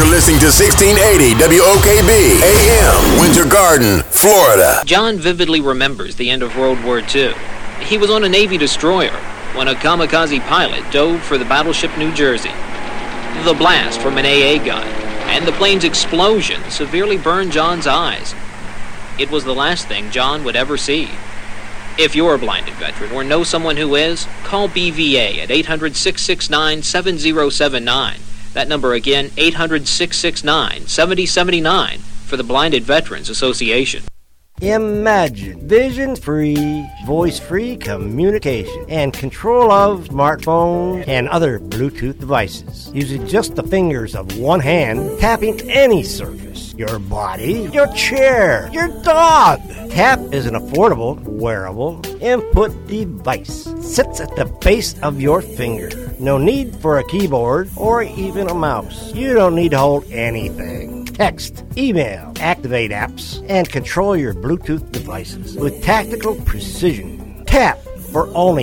listening to 1680 WOKB AM, Winter Garden, Florida. John vividly remembers the end of World War II. He was on a Navy destroyer when a kamikaze pilot dove for the battleship New Jersey. The blast from an AA gun and the plane's explosion severely burned John's eyes. It was the last thing John would ever see. If you're a blinded veteran or know someone who is, call BVA at 800-669-7079. That number again, 800-669-7079 for the Blinded Veterans Association. Imagine vision-free, voice-free communication and control of smartphones and other Bluetooth devices. Using just the fingers of one hand, tapping any surface. Your body, your chair, your dog. Tap is an affordable, wearable input device. Sits at the base of your finger. No need for a keyboard or even a mouse. You don't need to hold anything. Text, email, activate apps, and control your Bluetooth devices with tactical precision. Tap for only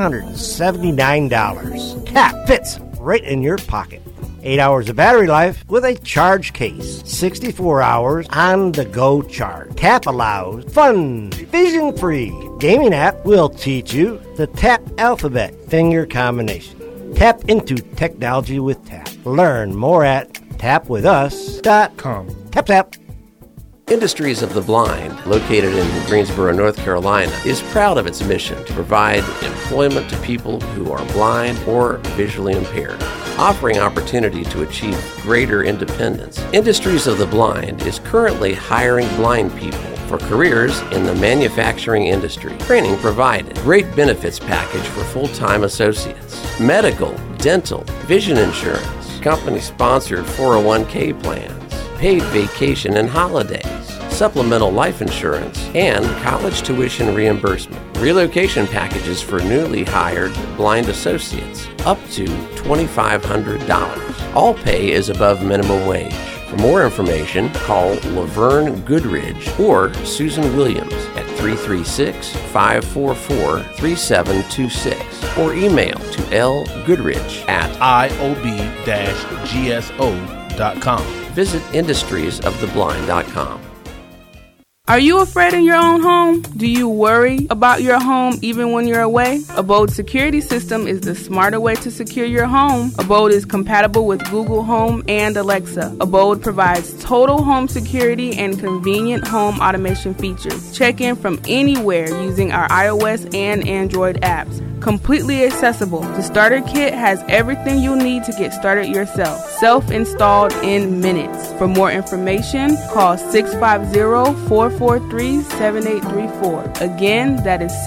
$179. Tap fits right in your pocket. 8 hours of battery life with a charge case. 64 hours on-the-go charge. Tap allows fun, vision-free gaming app will teach you the Tap alphabet finger combination. Tap into technology with Tap. Learn more at tapwithus.com. Tap, tap. Industries of the Blind, located in Greensboro, North Carolina, is proud of its mission to provide employment to people who are blind or visually impaired, offering opportunity to achieve greater independence. Industries of the Blind is currently hiring blind people for careers in the manufacturing industry. Training provided. Great benefits package for full-time associates. Medical, dental, vision insurance, company-sponsored 401k plans, paid vacation and holidays, supplemental life insurance, and college tuition reimbursement. Relocation packages for newly hired blind associates, up to $2,500. All pay is above minimum wage. For more information, call Laverne Goodridge or Susan Williams at 336-544-3726 or email to lgoodridge at iob-gso.com. Visit industriesoftheblind.com. Are you afraid in your own home? Do you worry about your home even when you're away? Abode Security System is the smarter way to secure your home. Abode is compatible with Google Home and Alexa. Abode provides total home security and convenient home automation features. Check in from anywhere using our iOS and Android apps. Completely accessible. The starter kit has everything you'll need to get started yourself. Self-installed in minutes. For more information, call 650-443-7834. Again, that is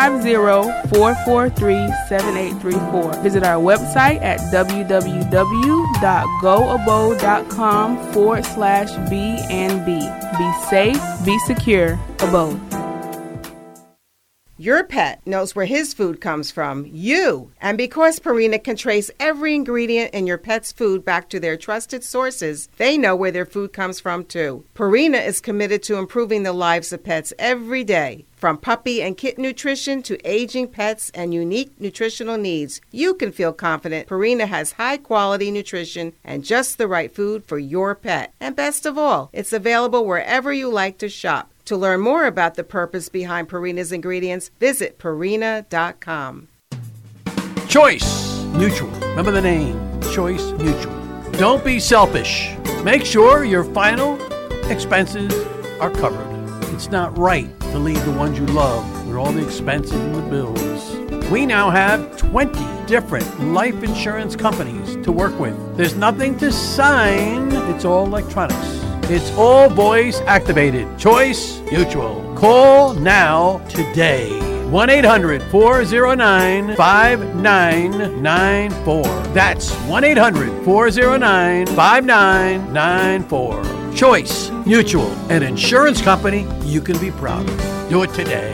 650-443-7834. Visit our website at www.goabode.com/B&B. Be safe, be secure, Abode. Your pet knows where his food comes from, you. And because Purina can trace every ingredient in your pet's food back to their trusted sources, they know where their food comes from too. Purina is committed to improving the lives of pets every day. From puppy and kitten nutrition to aging pets and unique nutritional needs, you can feel confident Purina has high-quality nutrition and just the right food for your pet. And best of all, it's available wherever you like to shop. To learn more about the purpose behind Purina's ingredients, visit Purina.com. Choice Mutual. Remember the name, Choice Mutual. Don't be selfish. Make sure your final expenses are covered. It's not right to leave the ones you love with all the expenses and the bills. We now have 20 different life insurance companies to work with. There's nothing to sign. It's all electronics. It's all voice activated. Choice Mutual. Call now today. 1-800-409-5994. That's 1-800-409-5994. Choice Mutual, an insurance company you can be proud of. Do it today.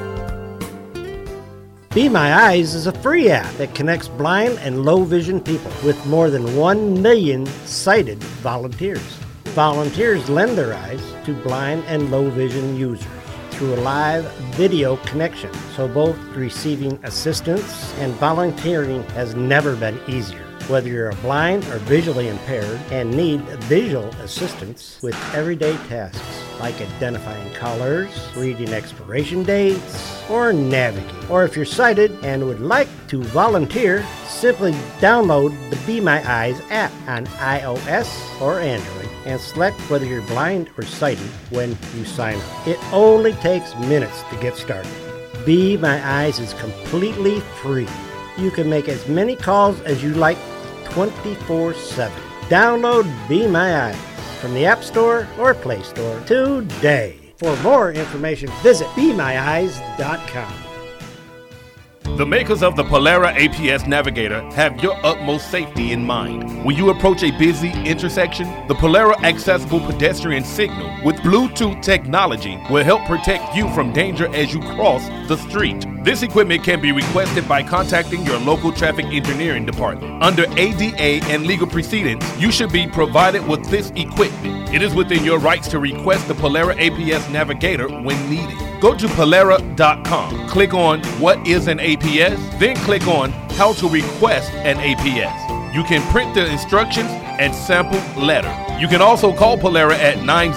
Be My Eyes is a free app that connects blind and low vision people with more than 1 million sighted volunteers. Volunteers lend their eyes to blind and low vision users through a live video connection, so both receiving assistance and volunteering has never been easier. Whether you're blind or visually impaired and need visual assistance with everyday tasks like identifying colors, reading expiration dates, or navigating. Or if you're sighted and would like to volunteer, simply download the Be My Eyes app on iOS or Android and select whether you're blind or sighted when you sign up. It only takes minutes to get started. Be My Eyes is completely free. You can make as many calls as you like 24/7. Download Be My Eyes from the App Store or Play Store today. For more information, visit BeMyEyes.com. The makers of the Polara APS Navigator have your utmost safety in mind. When you approach a busy intersection, the Polara Accessible Pedestrian Signal with Bluetooth technology will help protect you from danger as you cross the street. This equipment can be requested by contacting your local traffic engineering department. Under ADA and legal proceedings, you should be provided with this equipment. It is within your rights to request the Polara APS Navigator when needed. Go to Polara.com, click on What is an APS, then click on How to request an APS. You can print the instructions and sample letter. You can also call Polara at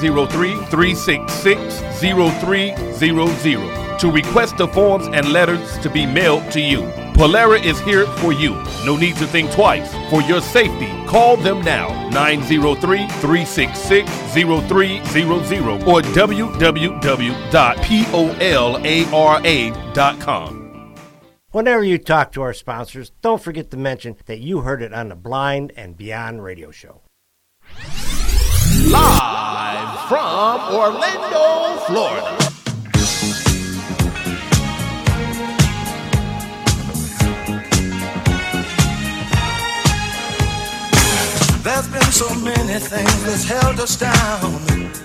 903-366-0300 to request the forms and letters to be mailed to you. Polara is here for you. No need to think twice. For your safety, call them now, 903-366-0300 or www.polara.com. Whenever you talk to our sponsors, don't forget to mention that you heard it on the Blind and Beyond radio show. Live from Orlando, Florida. There's been so many things that's held us down,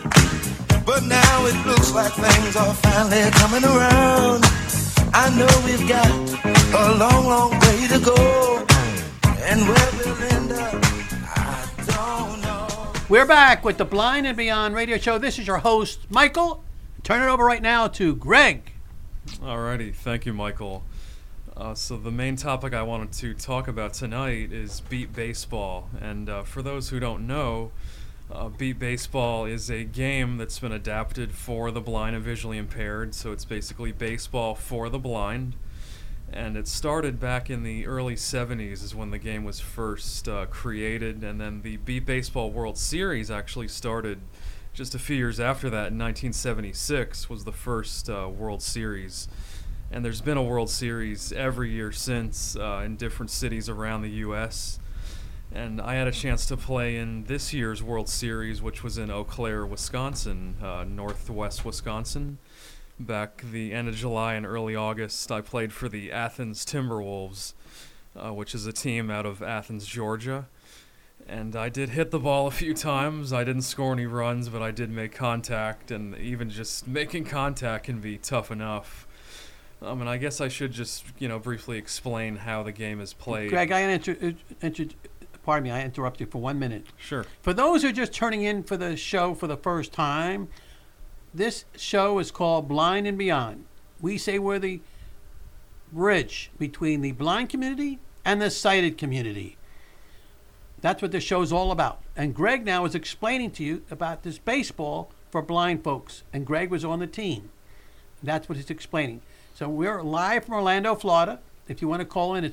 but now it looks like things are finally coming around. I know we've got a long, long way to go, and where we'll end up, I don't know. We're back with the Blind and Beyond radio show. This is your host, Michael. Turn it over right now to Greg. Alrighty, thank you, Michael. So the main topic I wanted to talk about tonight is Beat Baseball. And for those who don't know, Beat Baseball is a game that's been adapted for the blind and visually impaired. So it's basically baseball for the blind. And it started back in the early 70s is when the game was first created. And then the Beat Baseball World Series actually started just a few years after that. In 1976 was the first World Series. And there's been a World Series every year since in different cities around the U.S. And I had a chance to play in this year's World Series, which was in Eau Claire, Wisconsin, northwest Wisconsin. Back the end of July and early August, I played for the Athens Timberwolves, which is a team out of Athens, Georgia. And I did hit the ball a few times. I didn't score any runs, but I did make contact, and even just making contact can be tough enough. And I guess I should just, briefly explain how the game is played. Greg, I interrupt you for 1 minute. Sure. For those who are just turning in for the show for the first time, this show is called Blind and Beyond. We say we're the bridge between the blind community and the sighted community. That's what the show's all about. And Greg now is explaining to you about this baseball for blind folks. And Greg was on the team. That's what he's explaining. So we're live from Orlando, Florida. If you want to call in, it's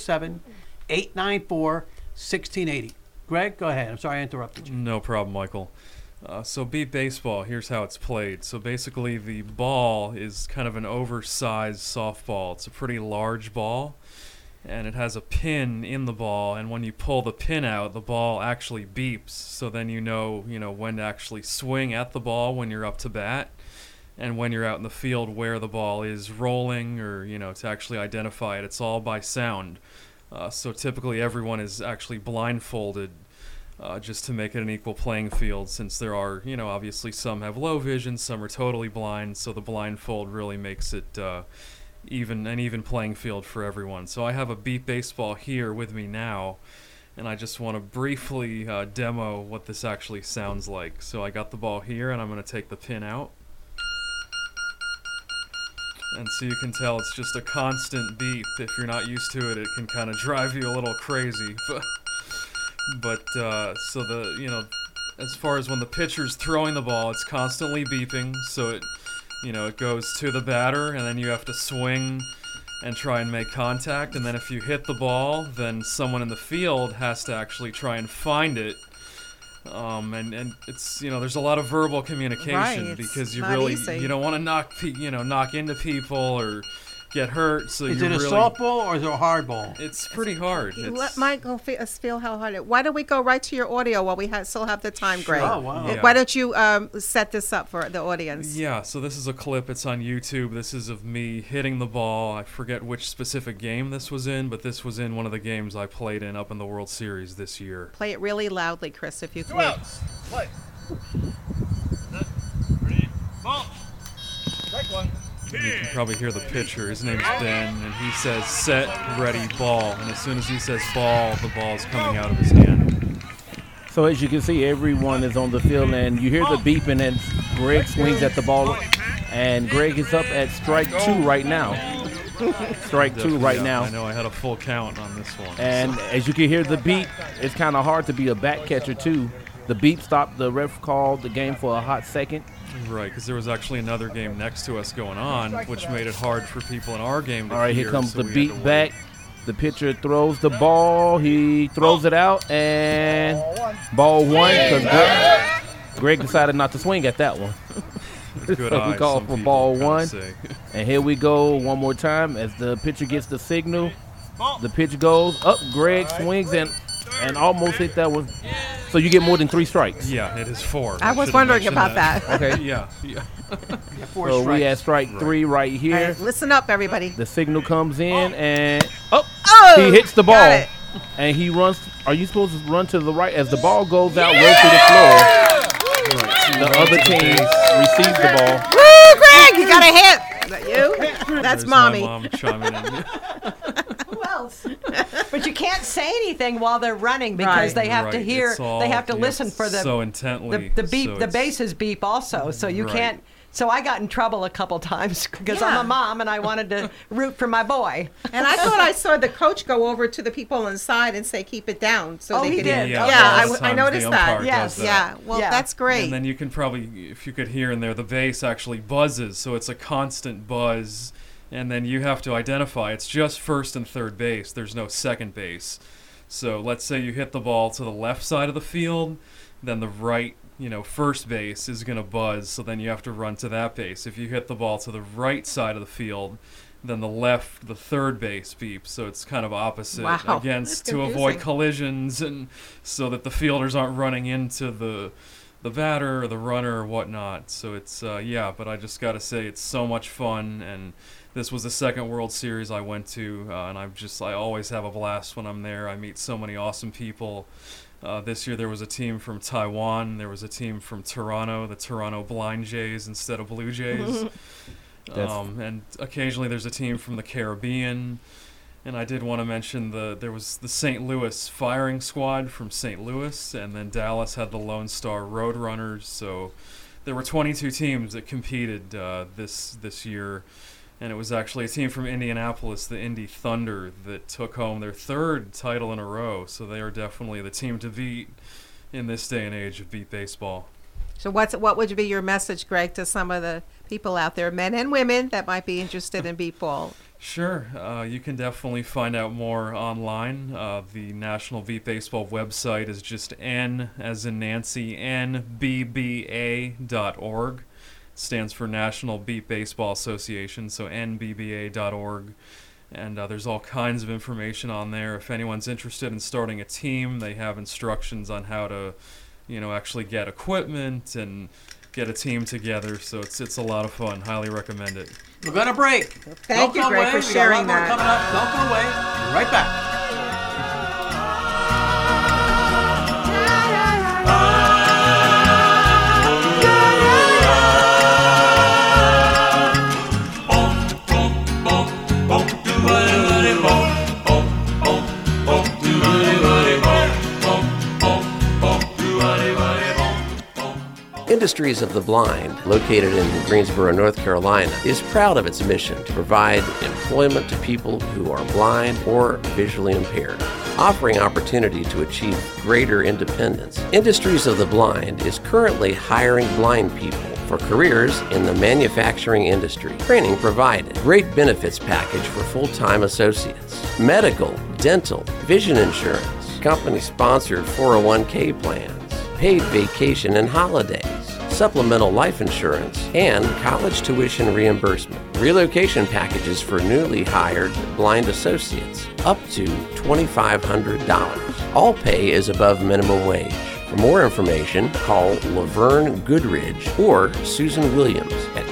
407-894-1680. Greg, go ahead. I'm sorry I interrupted you. No problem, Michael. So Beat Baseball, here's how it's played. So basically the ball is kind of an oversized softball. It's a pretty large ball, and it has a pin in the ball, and when you pull the pin out, the ball actually beeps. So then you know when to actually swing at the ball when you're up to bat. And when you're out in the field where the ball is rolling or, to actually identify it, it's all by sound. So typically everyone is actually blindfolded just to make it an equal playing field, since there are, obviously some have low vision, some are totally blind, so the blindfold really makes it an even playing field for everyone. So I have a Beat Baseball here with me now, and I just want to briefly demo what this actually sounds like. So I got the ball here, and I'm going to take the pin out. And so you can tell it's just a constant beep. If you're not used to it, it can kind of drive you a little crazy. But so as far as when the pitcher's throwing the ball, it's constantly beeping. So it goes to the batter, and then you have to swing and try and make contact. And then if you hit the ball, then someone in the field has to actually try and find it. And it's there's a lot of verbal communication because you don't want to knock into people or get hurt. So is it a softball or is it a hard ball? It's pretty hard. Let Michael feel how hard it is. Why don't we go right to your audio while we still have the time, Greg? Oh, wow. Yeah. Why don't you set this up for the audience? Yeah, so this is a clip. It's on YouTube. This is of me hitting the ball. I forget which specific game this was in, but this was in one of the games I played in up in the World Series this year. Play it really loudly, Chris, if you could. 2 outs. Play. Ready. Ball. Strike one. You can probably hear the pitcher. His name's Ben, and he says, set, ready, ball. And as soon as he says ball, the ball's coming out of his hand. So as you can see, everyone is on the field, and you hear the beeping, and Greg swings at the ball, and Greg is up at strike 2 right now. Strike 2 right now. I know I had a full count on this one. And as you can hear the beep, it's kind of hard to be a back catcher, too. The beep stopped. The ref called the game for a hot second. Right, because there was actually another game next to us going on, which made it hard for people in our game to All right, hear, here comes so the we beat had to back. The pitcher throws the ball. He throws it out, and ball one. Because Greg decided not to swing at that one. Good So eye, we call some for people ball kinda one. say. And here we go one more time as the pitcher gets the signal. The pitch goes up. Greg swings and almost hit that one. So you get more than 3 strikes. Yeah, it is 4. I was wondering about that. Okay. Yeah. So we had strike 3 right here. All right, listen up, everybody. The signal comes in and Oh, he hits the got ball. it. And he runs. Are you supposed to run to the right as the ball goes out, roll to the floor? The other team receives the ball. Woo, Greg, you got a hit. Is that you? That's There's mommy. My mom chiming in. Who else? But you can't say anything while they're running because Right. they have to Right, hear. it's all- They have to yeah, listen for the so intently. the beep. so The it's- bases beep also. So you Right. can't. So I got in trouble a couple times because I'm Yeah. a mom and I wanted to root for my boy. And I thought I saw the coach go over to the people inside and say, "Keep it down," so Oh, they he could. did. Yeah, Yeah, a lot of I times noticed the that. umpire Yes. does that. Yeah, well, Yeah. that's great. And then you can probably, if you could hear in there, the bass actually buzzes, so it's a constant buzz. And then you have to identify, it's just first and third base. There's no second base. So let's say you hit the ball to the left side of the field, then the right, first base is going to buzz, so then you have to run to that base. If you hit the ball to the right side of the field, then the third base beeps. So it's kind of opposite Wow, against that's to avoid confusing. collisions and so that the fielders aren't running into the batter or the runner or whatnot. So it's but I just got to say it's so much fun, and this was the second World Series I went to, and I always have a blast when I'm there. I meet so many awesome people. This year there was a team from Taiwan, there was a team from Toronto, the Toronto Blind Jays instead of Blue Jays. And occasionally there's a team from the Caribbean. And I did want to mention there was the St. Louis firing squad from St. Louis, and then Dallas had the Lone Star Roadrunners. So there were 22 teams that competed this year, and it was actually a team from Indianapolis, the Indy Thunder, that took home their 3rd title in a row. So they are definitely the team to beat in this day and age of beat baseball. So what would be your message, Greg, to some of the people out there, men and women, that might be interested in beat ball? Sure. You can definitely find out more online. The National Beat Baseball website is just N as in Nancy, NBBA.org. Stands for National Beat Baseball Association, so NBBA.org. And there's all kinds of information on there. If anyone's interested in starting a team, they have instructions on how to, actually get equipment and get a team together. So it's a lot of fun. Highly recommend it. We're going to break. Thank you, Greg, for sharing that. Coming up. Don't go away. Be right back. Industries of the Blind, located in Greensboro, North Carolina, is proud of its mission to provide employment to people who are blind or visually impaired, offering opportunity to achieve greater independence. Industries of the Blind is currently hiring blind people for careers in the manufacturing industry. Training provided. Great benefits package for full-time associates. Medical, dental, vision insurance, company-sponsored 401k plans, paid vacation and holidays, supplemental life insurance, and college tuition reimbursement. Relocation packages for newly hired blind associates, up to $2,500. All pay is above minimum wage. For more information, call Laverne Goodridge or Susan Williams at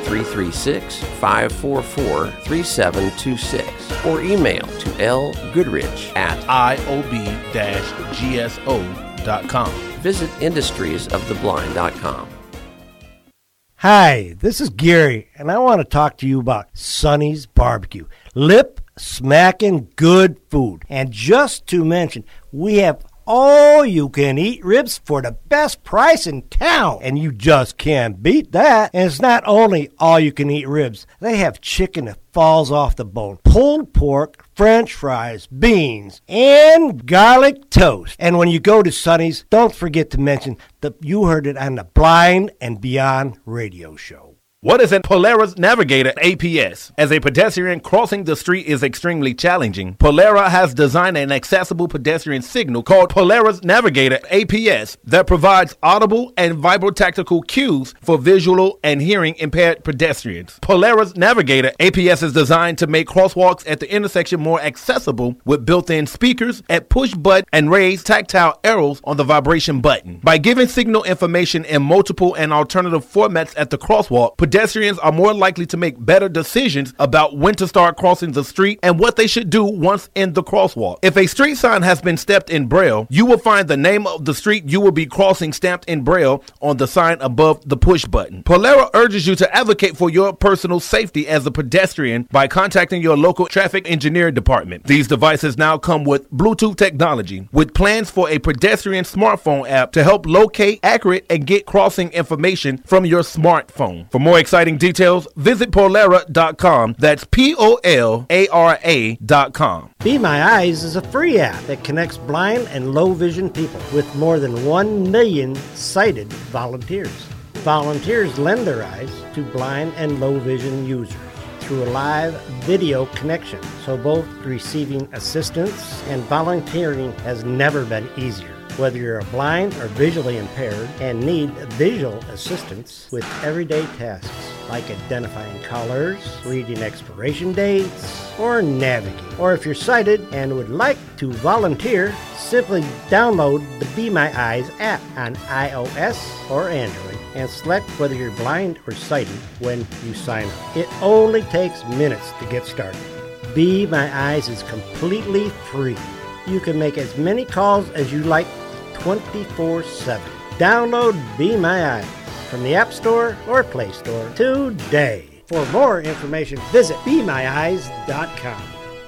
336-544-3726 or email to lgoodridge at iob-gso.com. Visit industriesoftheblind.com. Hi, this is Gary, and I want to talk to you about Sonny's Barbecue. Lip-smacking good food. And just to mention, we have all-you-can-eat ribs for the best price in town. And you just can't beat that. And it's not only all-you-can-eat ribs. They have chicken that falls off the bone, pulled pork, French fries, beans, and garlic toast. And when you go to Sonny's, don't forget to mention that you heard it on the Blind and Beyond radio show. What is a Polaris Navigator APS? As a pedestrian, crossing the street is extremely challenging. Polaris has designed an accessible pedestrian signal called Polaris Navigator APS that provides audible and vibrotactical cues for visual and hearing impaired pedestrians. Polaris Navigator APS is designed to make crosswalks at the intersection more accessible with built-in speakers at push button and raised tactile arrows on the vibration button. By giving signal information in multiple and alternative formats at the crosswalk, pedestrians are more likely to make better decisions about when to start crossing the street and what they should do once in the crosswalk. If a street sign has been stamped in Braille, you will find the name of the street you will be crossing stamped in Braille on the sign above the push button. Polaris urges you to advocate for your personal safety as a pedestrian by contacting your local traffic engineering department. These devices now come with Bluetooth technology, with plans for a pedestrian smartphone app to help locate, accurate, and get crossing information from your smartphone. For more exciting details, visit Polara.com. That's Polara.com. Be My Eyes is a free app that connects blind and low vision people with more than 1 million sighted volunteers. Volunteers lend their eyes to blind and low vision users through a live video connection, so both receiving assistance and volunteering has never been easier. Whether you're blind or visually impaired and need visual assistance with everyday tasks like identifying colors, reading expiration dates, or navigating. Or if you're sighted and would like to volunteer, simply download the Be My Eyes app on iOS or Android and select whether you're blind or sighted when you sign up. It only takes minutes to get started. Be My Eyes is completely free. You can make as many calls as you like 24/7. Download Be My Eyes from the App Store or Play Store today. For more information, visit BeMyEyes.com.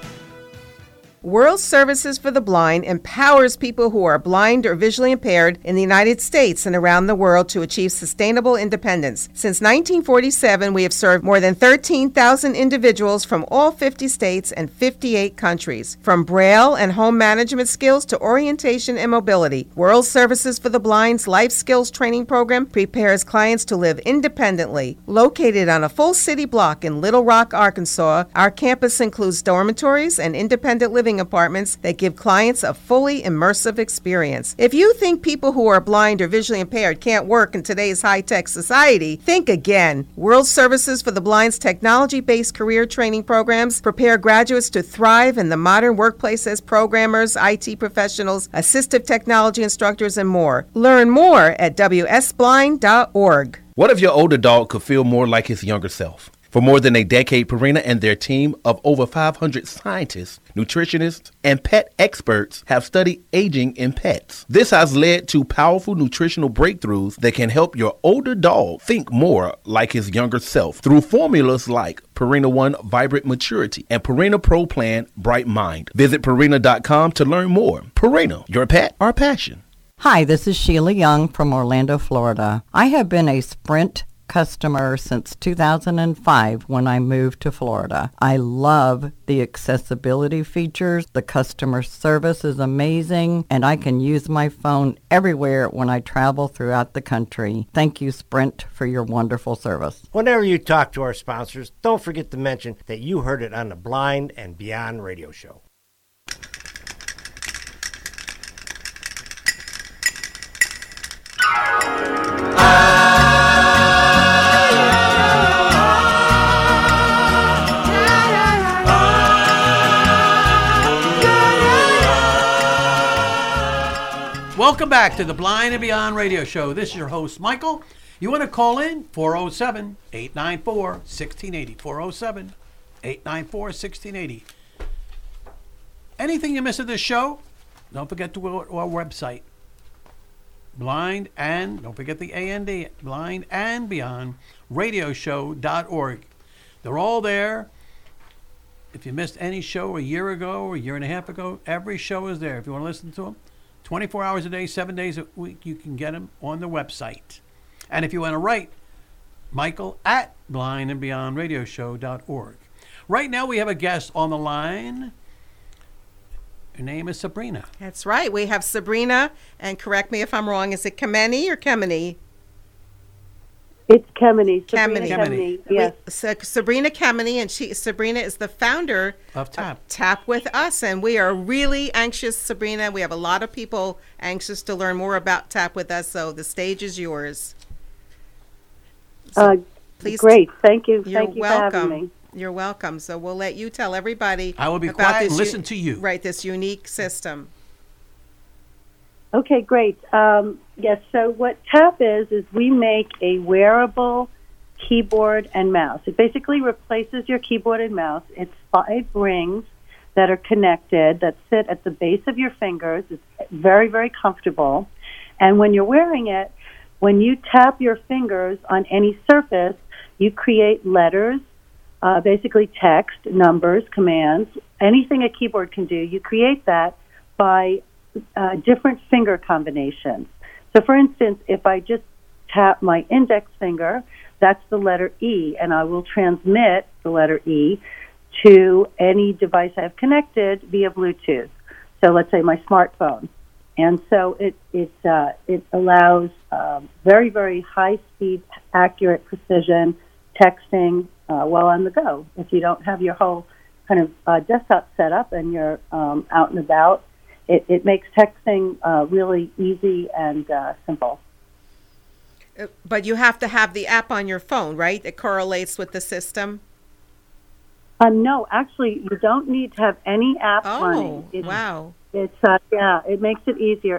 World Services for the Blind empowers people who are blind or visually impaired in the United States and around the world to achieve sustainable independence. Since 1947, we have served more than 13,000 individuals from all 50 states and 58 countries. From Braille and home management skills to orientation and mobility, World Services for the Blind's Life Skills Training Program prepares clients to live independently. Located on a full city block in Little Rock, Arkansas, our campus includes dormitories and independent living apartments that give clients a fully immersive experience. If you think people who are blind or visually impaired can't work in today's high-tech society, think again. World Services for the Blind's technology-based career training programs prepare graduates to thrive in the modern workplace as programmers, IT professionals, assistive technology instructors, and more. Learn more at WSBlind.org. What if your older dog could feel more like his younger self? For more than a decade, Purina and their team of over 500 scientists, nutritionists, and pet experts have studied aging in pets. This has led to powerful nutritional breakthroughs that can help your older dog think more like his younger self through formulas like Purina One Vibrant Maturity and Purina Pro Plan Bright Mind. Visit Purina.com to learn more. Purina, your pet, our passion. Hi, this is Sheila Young from Orlando, Florida. I have been a Sprint customer since 2005 when I moved to Florida. I love the accessibility features. The customer service is amazing, and I can use my phone everywhere when I travel throughout the country. Thank you, Sprint, for your wonderful service. Whenever you talk to our sponsors, don't forget to mention that you heard it on the Blind and Beyond radio show. Welcome back to the Blind and Beyond radio show. This is your host, Michael. You want to call in? 407-894-1680. 407-894-1680. Anything you miss of this show, don't forget to go to our website. Blind and, don't forget the A-N-D, Blind and Beyond, radioshow.org. They're all there. If you missed any show a year ago or a year and a half ago, every show is there. If you want to listen to them, 24 hours a day, 7 days a week, you can get them on the website. And if you want to write, Michael at blindandbeyondradioshow.org. Right now we have a guest on the line. Her name is Sabrina. That's right. We have Sabrina, and correct me if I'm wrong, is it Kemeny or Kemeny? It's Kemeny. Kemeny. Yes. Sabrina Kemeny, and Sabrina is the founder of TAP. TAP with Us, and we are really anxious, Sabrina. We have a lot of people anxious to learn more about TAP with Us, so the stage is yours. So please. Great. Thank you. You're Thank you welcome. for having me. You're welcome. So we'll let you tell everybody. I will be about quiet this and listen to you. Right, this unique system. Okay, great. Yes, so what TAP is we make a wearable keyboard and mouse. It basically replaces your keyboard and mouse. It's 5 rings that are connected that sit at the base of your fingers. It's very, very comfortable. And when you're wearing it, when you tap your fingers on any surface, you create letters, basically text, numbers, commands, anything a keyboard can do. You create that by different finger combinations. So, for instance, if I just tap my index finger, that's the letter E, and I will transmit the letter E to any device I have connected via Bluetooth. So, let's say my smartphone. And so it allows very, very high-speed, accurate precision texting while on the go. If you don't have your whole kind of desktop set up and you're out and about, it makes texting really easy and simple. But you have to have the app on your phone, right? It correlates with the system? No, actually, you don't need to have any app running. Wow. It's it makes it easier.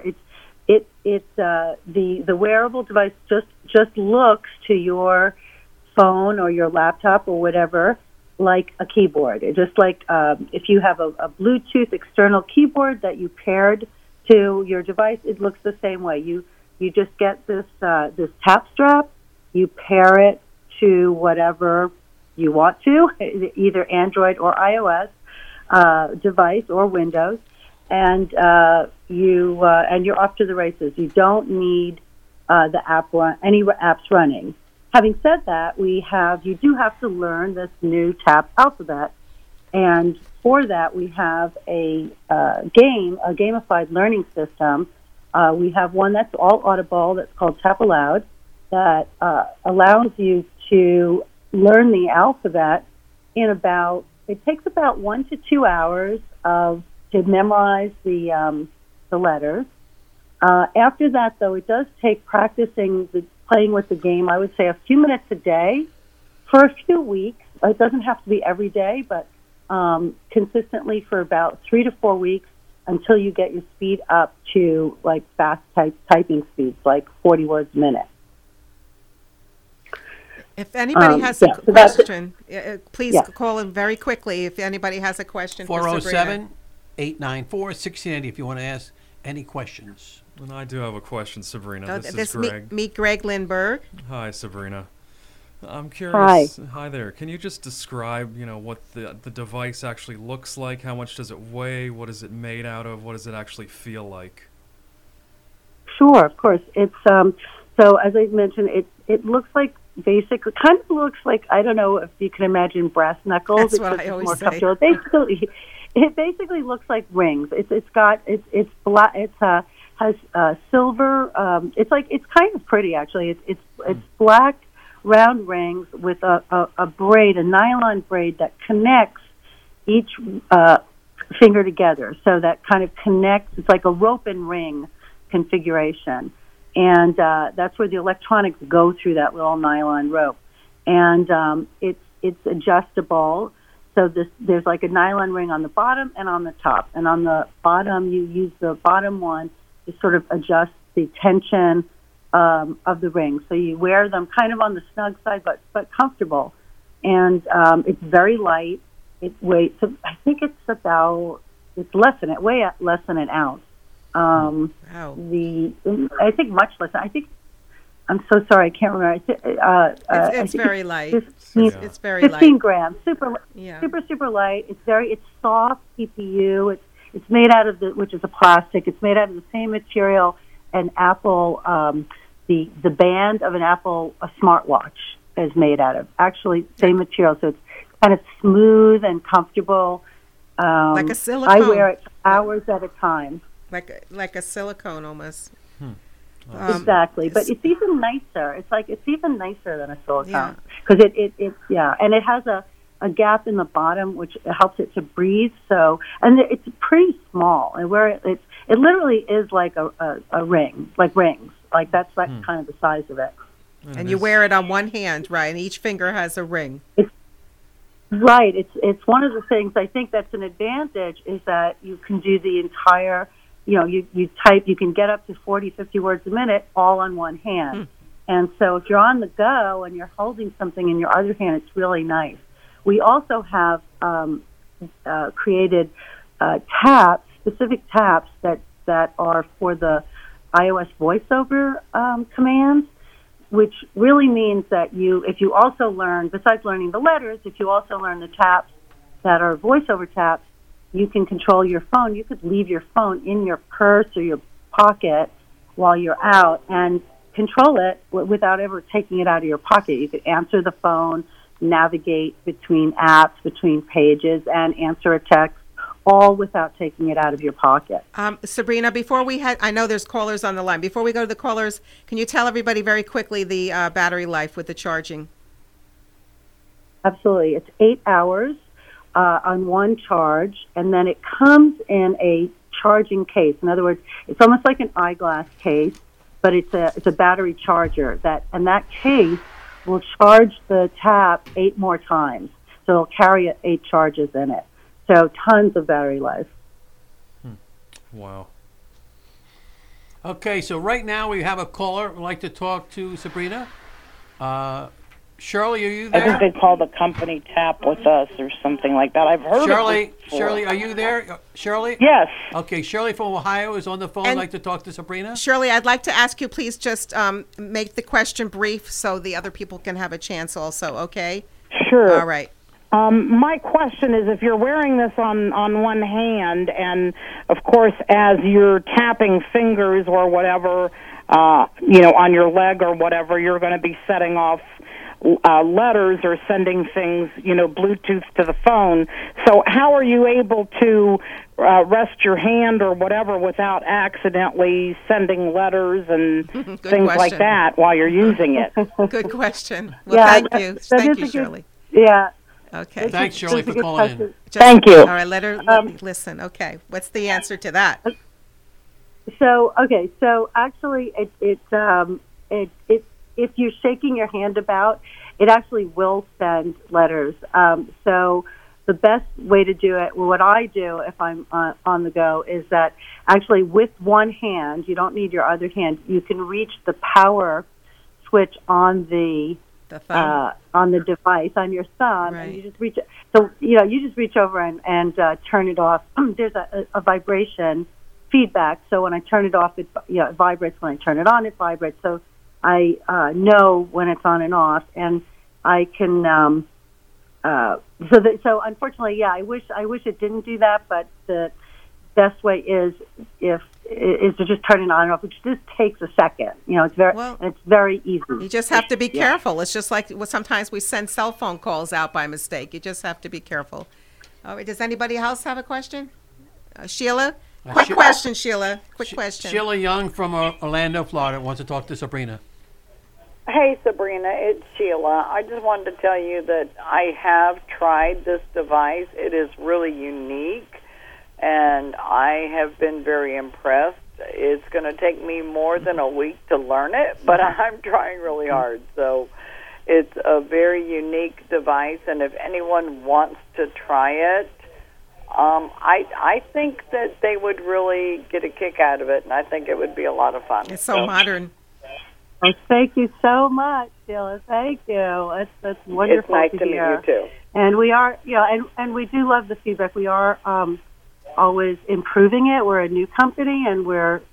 The wearable device just looks to your phone or your laptop or whatever like a keyboard. It just like if you have a Bluetooth external keyboard that you paired to your device, it looks the same way. You just get this tap strap, you pair it to whatever you want to, either Android or iOS device or Windows, and you're off to the races. You don't need any apps running. Having said that, you do have to learn this new TAP alphabet, and for that we have a gamified learning system. We have one that's all audible that's called TAP Aloud that allows you to learn the alphabet it takes about 1 to 2 hours to memorize the letters. After that, though, it does take playing with the game, I would say a few minutes a day for a few weeks. It doesn't have to be every day, but consistently for about 3 to 4 weeks until you get your speed up to like fast typing speeds, like 40 words a minute. If anybody has a question, please call in very quickly if anybody has a question. 407-894-1680 if you want to ask any questions. And I do have a question, Sabrina. This is Greg. Meet Greg Lindberg. Hi, Sabrina. I'm curious. Hi there. Can you just describe, what the device actually looks like? How much does it weigh? What is it made out of? What does it actually feel like? Sure, of course. It's so as I mentioned, it looks like basically kind of looks like, I don't know if you can imagine brass knuckles. That's what I always say. It basically looks like rings. It's black. It's has silver. It's kind of pretty actually. It's black round rings with a braid, a nylon braid that connects each finger together. So that kind of connects. It's like a rope and ring configuration, and that's where the electronics go through that little nylon rope, and it's adjustable. So there's like a nylon ring on the bottom and on the top, and on the bottom you use the bottom one to sort of adjust the tension of the ring. So you wear them kind of on the snug side, but comfortable, and it's very light. It weighs, I think it's less than an ounce. Wow. I think much less. I'm so sorry, I can't remember. It's very light. It's very 15 light. grams. Super light. It's soft TPU. It's made out of which is a plastic. It's made out of the same material an Apple, the band of an Apple smartwatch is made out of. Actually, same material. So it's kind of smooth and comfortable. Like a silicone. I wear it hours at a time. Like a silicone almost. Exactly, but it's even nicer. It's even nicer than a silicone because it and it has a gap in the bottom which helps it to breathe. So, and it's pretty small, and where it literally is like a ring, like rings, like that's kind of the size of it. And you wear it on one hand, right? And each finger has a ring. Right. It's one of the things I think that's an advantage is that you can do the entire. You type, you can get up to 40, 50 words a minute all on one hand. And so if you're on the go and you're holding something in your other hand, it's really nice. We also have created specific taps that are for the iOS voiceover commands, which really means that if you also learn, besides learning the letters, if you also learn the taps that are voiceover taps, you can control your phone. You could leave your phone in your purse or your pocket while you're out and control it without ever taking it out of your pocket. You could answer the phone, navigate between apps, between pages, and answer a text, all without taking it out of your pocket. Sabrina, I know there's callers on the line. Before we go to the callers, can you tell everybody very quickly the battery life with the charging? Absolutely. It's 8 hours. On one charge, and then it comes in a charging case. In other words, it's almost like an eyeglass case, but it's a battery charger. That case will charge the tap 8 more times. So it'll carry 8 charges in it. So tons of battery life. Wow. Okay, so right now we have a caller who'd like to talk to Sabrina. Shirley, are you there? I think they call the company Tap With Us or something like that. I've heard of it before. Shirley, are you there? Shirley? Yes. Okay, Shirley from Ohio is on the phone. I'd like to talk to Sabrina. Shirley, I'd like to ask you, please just make the question brief so the other people can have a chance also, okay? Sure. All right. My question is, if you're wearing this on one hand, and, of course, as you're tapping fingers or whatever, on your leg or whatever, you're going to be setting off letters or sending things, Bluetooth to the phone. So how are you able to rest your hand or whatever without accidentally sending letters and things like that while you're using it? Good question. Well, thank you. Thank you, Shirley. Okay. Thanks, Shirley, for calling in. Thank you. All right, let her listen. Okay. What's the answer to that? So actually, if you're shaking your hand about, it actually will send letters. So the best way to do it, what I do if I'm on the go, is that actually with one hand, you don't need your other hand, you can reach the power switch on the device, on your thumb, and you just reach it. So, you just reach over and turn it off. There's a vibration feedback. So when I turn it off, it vibrates. When I turn it on, it vibrates. So I know when it's on and off, and I can. So unfortunately, I wish it didn't do that. But the best way is if is to just turn it on and off, which just takes a second. It's very easy. You just have to be careful. It's just like sometimes we send cell phone calls out by mistake. You just have to be careful. All right. Does anybody else have a question? Sheila? Quick question, Sheila. Quick question. Sheila Young from Orlando, Florida, wants to talk to Sabrina. Hey, Sabrina, it's Sheila. I just wanted to tell you that I have tried this device. It is really unique, and I have been very impressed. It's going to take me more than a week to learn it, but I'm trying really hard. So it's a very unique device, and if anyone wants to try it, I think that they would really get a kick out of it, and I think it would be a lot of fun. It's so modern. Well, thank you so much, Sheila. Thank you. That's wonderful. It's nice to meet you too. And we are, and we do love the feedback. We are always improving it. We're a new company, and we're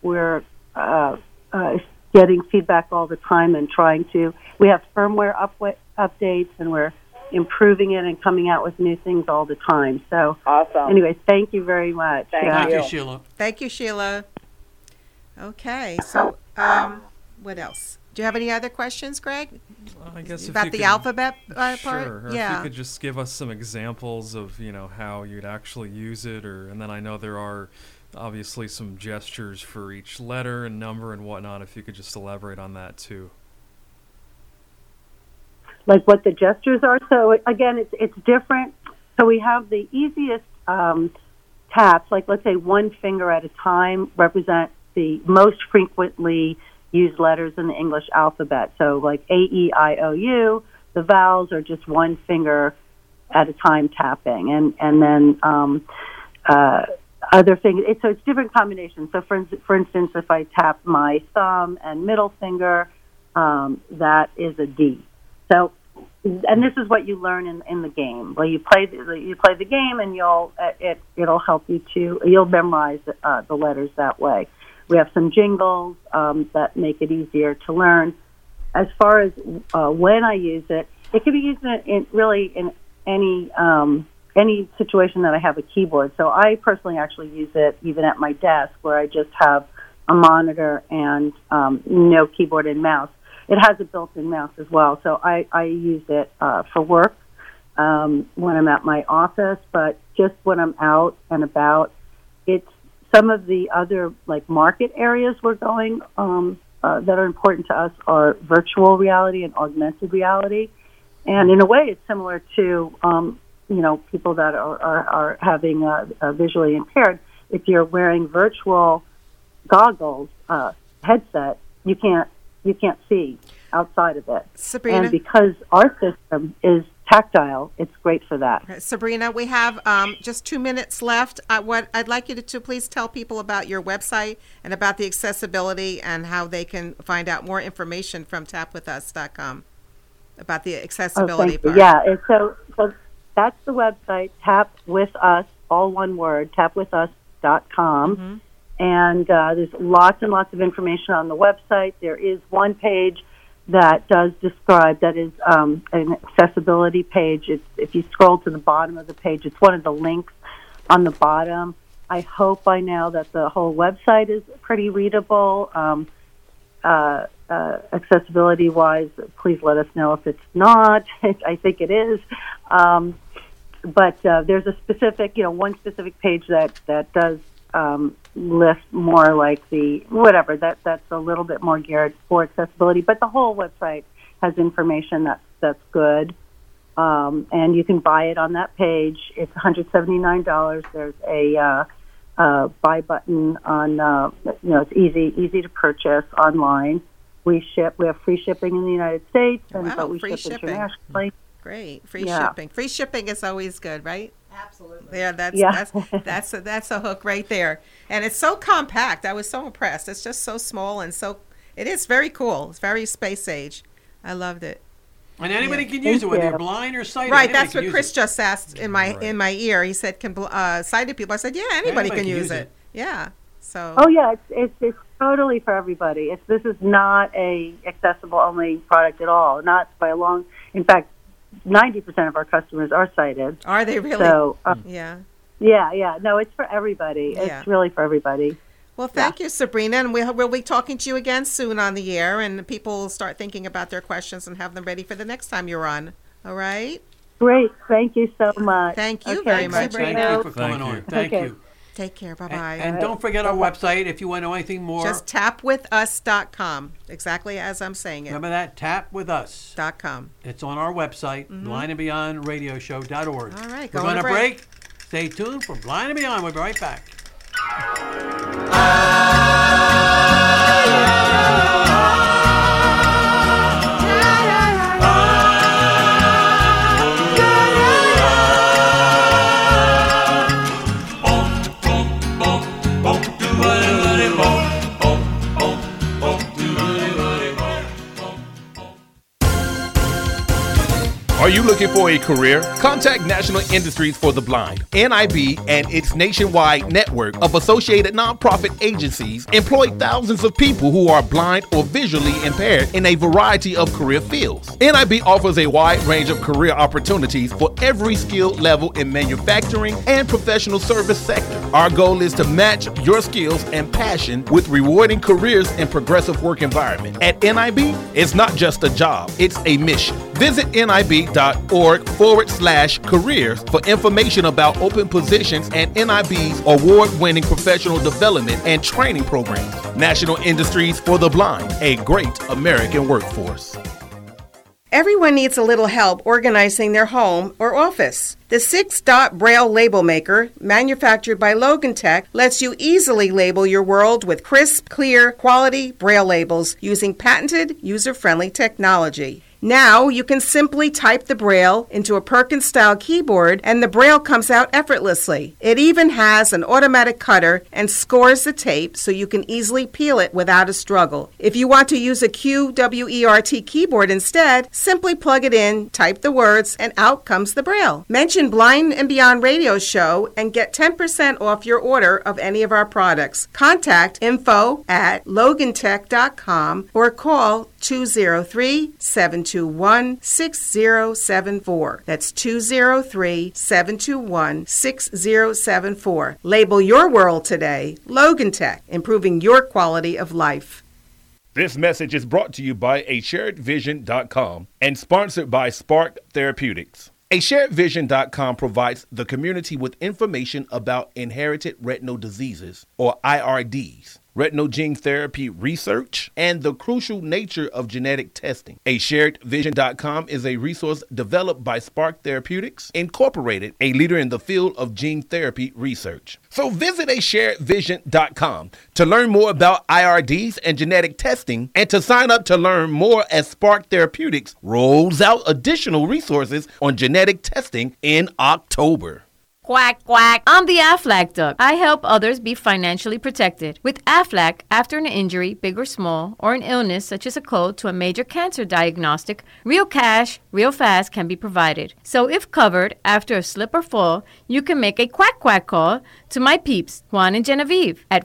getting feedback all the time and trying to. We have firmware updates, and we're improving it and coming out with new things all the time. So awesome. Anyway, thank you very much. Thank you, Sheila. Thank you, Sheila. Okay, so what else? Do you have any other questions, Greg? I guess about the alphabet part. Sure. Or if you could just give us some examples of how you'd actually use it, and then I know there are obviously some gestures for each letter and number and whatnot. If you could just elaborate on that too. Like what the gestures are. So again, it's different. So we have the easiest taps, like let's say one finger at a time, represent the most frequently used letters in the English alphabet. So like A, E, I, O, U, the vowels are just one finger at a time tapping. And then other things, so it's different combinations. So for instance, if I tap my thumb and middle finger, that is a D. So, and this is what you learn in the game. Well, you play the game, and it'll help you'll memorize the letters that way. We have some jingles that make it easier to learn. As far as when I use it, it can be used in any situation that I have a keyboard. So I personally actually use it even at my desk where I just have a monitor and no keyboard and mouse. It has a built-in mouse as well, so I use it for work when I'm at my office, but just when I'm out and about. It's some of the other market areas we're going that are important to us are virtual reality and augmented reality, and in a way it's similar to people that are having visually impaired. If you're wearing virtual goggles headset, you can't see outside of it. Sabrina? And because our system is tactile, it's great for that. Right, Sabrina, we have just 2 minutes left. What I'd like you to please tell people about your website and about the accessibility and how they can find out more information from tapwithus.com about the accessibility part. Yeah, so that's the website, Tap With Us, all one word, tapwithus.com. Mm-hmm. And there's lots and lots of information on the website. There is one page that does describe, that is an accessibility page. If you scroll to the bottom of the page, it's one of the links on the bottom. I hope by now that the whole website is pretty readable. Accessibility-wise, please let us know if it's not. I think it is. But there's a specific, one specific page that does list more like that's a little bit more geared for accessibility, but the whole website has information that's good, and you can buy it on that page. It's $179. There's a buy button on it's easy to purchase online. We have free shipping in the United States, but we ship internationally. Great. Free shipping. Free shipping is always good, right? Absolutely. Yeah, that's a hook right there. And it's so compact. I was so impressed. It's just so small and it is very cool. It's very space age. I loved it. And anybody can use it, whether you're blind or sighted. Right, that's what Chris just asked in my ear. He said, "Can sighted people?" I said, "Yeah, anybody can use it." Yeah. So. Oh yeah, it's totally for everybody. This is not a accessible only product at all. Not by a long. In fact, 90% of our customers are sighted. Are they really? So yeah. Yeah. No, it's for everybody. Yeah. It's really for everybody. Well, thank you, Sabrina, and we'll be talking to you again soon on the air, and people will start thinking about their questions and have them ready for the next time you're on. All right? Great. Thank you so much. Thank you Okay, very much. Thank you for coming on. Thank Okay. you. Take care. Bye-bye. And don't forget our website if you want to know anything more. Just tapwithus.com, exactly as I'm saying it. Remember that? Tapwithus.com. It's on our website, blindandbeyondradioshow.org. All right, We're go going on to a break. Stay tuned for Blind and Beyond. We'll be right back. Are you looking for a career? Contact National Industries for the Blind. NIB and its nationwide network of associated nonprofit agencies employ thousands of people who are blind or visually impaired in a variety of career fields. NIB offers a wide range of career opportunities for every skill level in manufacturing and professional service sector. Our goal is to match your skills and passion with rewarding careers in progressive work environment. At NIB, it's not just a job, it's a mission. Visit NIB.org/careers for information about open positions and NIB's award-winning professional development and training programs. National Industries for the Blind, a great American workforce. Everyone needs a little help organizing their home or office. The 6-Dot Braille Label Maker, manufactured by Logan Tech, lets you easily label your world with crisp, clear, quality Braille labels using patented, user-friendly technology. Now you can simply type the Braille into a Perkins-style keyboard and the Braille comes out effortlessly. It even has an automatic cutter and scores the tape so you can easily peel it without a struggle. If you want to use a QWERT keyboard instead, simply plug it in, type the words, and out comes the Braille. Mention Blind and Beyond Radio Show and get 10% off your order of any of our products. Contact info@logantech.com or call 203-721-6074. That's 203-721-6074. Label your world today. Logan Tech, improving your quality of life. This message is brought to you by asharedvision.com and sponsored by Spark Therapeutics. ASharedVision.com provides the community with information about inherited retinal diseases, or IRDs, retinal gene therapy research, and the crucial nature of genetic testing. ASharedVision.com is a resource developed by Spark Therapeutics, Incorporated, a leader in the field of gene therapy research. So visit ASharedVision.com to learn more about IRDs and genetic testing and to sign up to learn more as Spark Therapeutics rolls out additional resources on genetic testing in October. Quack, quack. I'm the Aflac Duck. I help others be financially protected. With Aflac, after an injury, big or small, or an illness such as a cold to a major cancer diagnostic, real cash, real fast can be provided. So if covered, after a slip or fall, you can make a quack, quack call to my peeps, Juan and Genevieve, at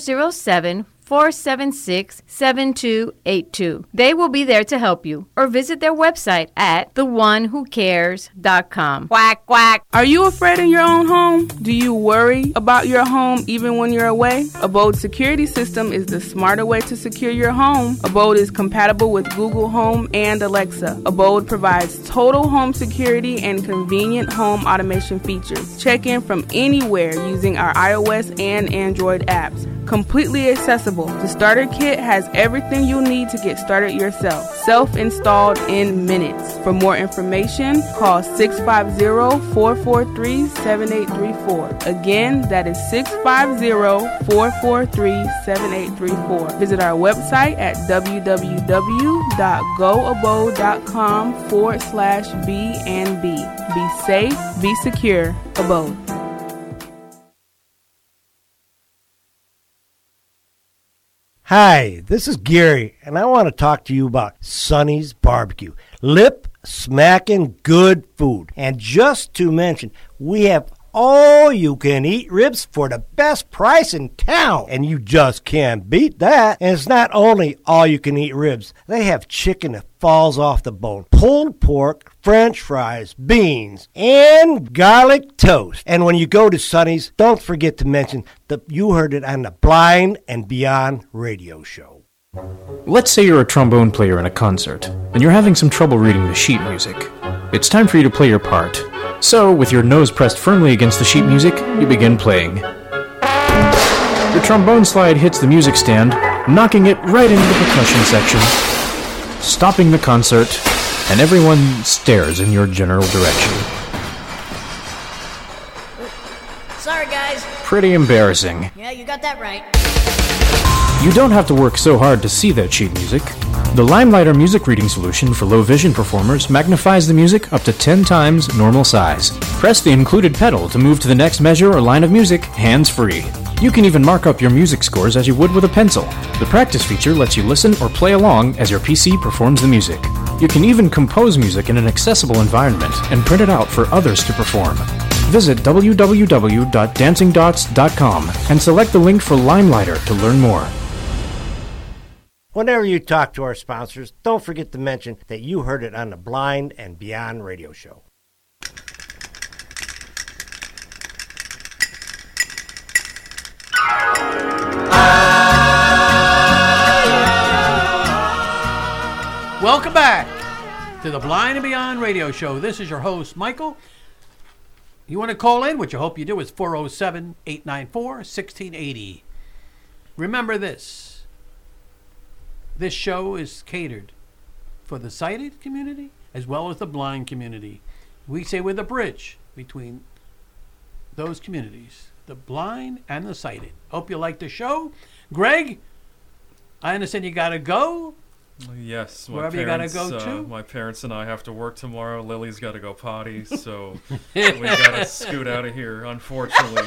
407-476-7282. They will be there to help you. Or visit their website at theonewhocares.com. Quack, quack. Are you afraid in your own home? Do you worry about your home even when you're away? Abode Security System is the smarter way to secure your home. Abode is compatible with Google Home and Alexa. Abode provides total home security and convenient home automation features. Check in from anywhere using our iOS and Android apps. Completely accessible. The starter kit has everything you need to get started yourself. Self-installed in minutes. For more information, call 650-443-7834. Again, that is 650-443-7834. Visit our website at www.goabode.com/B&B. Be safe, be secure, Abode. Hi, this is Gary, and I want to talk to you about Sonny's Barbecue. Lip smacking good food. And just to mention, we have all-you-can-eat ribs for the best price in town. And you just can't beat that. And it's not only all-you-can-eat ribs. They have chicken that falls off the bone, pulled pork, French fries, beans, and garlic toast. And when you go to Sonny's, don't forget to mention that you heard it on the Blind and Beyond radio show. Let's say you're a trombone player in a concert, and you're having some trouble reading the sheet music. It's time for you to play your part. So, with your nose pressed firmly against the sheet music, you begin playing. The trombone slide hits the music stand, knocking it right into the percussion section, stopping the concert, and everyone stares in your general direction. Sorry, guys. Pretty embarrassing. Yeah, you got that right. You don't have to work so hard to see that sheet music. The Limelighter music reading solution for low vision performers magnifies the music up to 10 times normal size. Press the included pedal to move to the next measure or line of music hands-free. You can even mark up your music scores as you would with a pencil. The practice feature lets you listen or play along as your PC performs the music. You can even compose music in an accessible environment and print it out for others to perform. Visit www.dancingdots.com and select the link for Limelighter to learn more. Whenever you talk to our sponsors, don't forget to mention that you heard it on the Blind and Beyond radio show. Welcome back to the Blind and Beyond radio show. This is your host, Michael. You want to call in, which I hope you do, is 407-894-1680. Remember this. This show is catered for the sighted community as well as the blind community. We say we're the bridge between those communities, the blind and the sighted. Hope you like the show. Greg, I understand you got to go. Yes, wherever you got to go to. My parents and I have to work tomorrow. Lily's got to go potty, so we got to scoot out of here, unfortunately.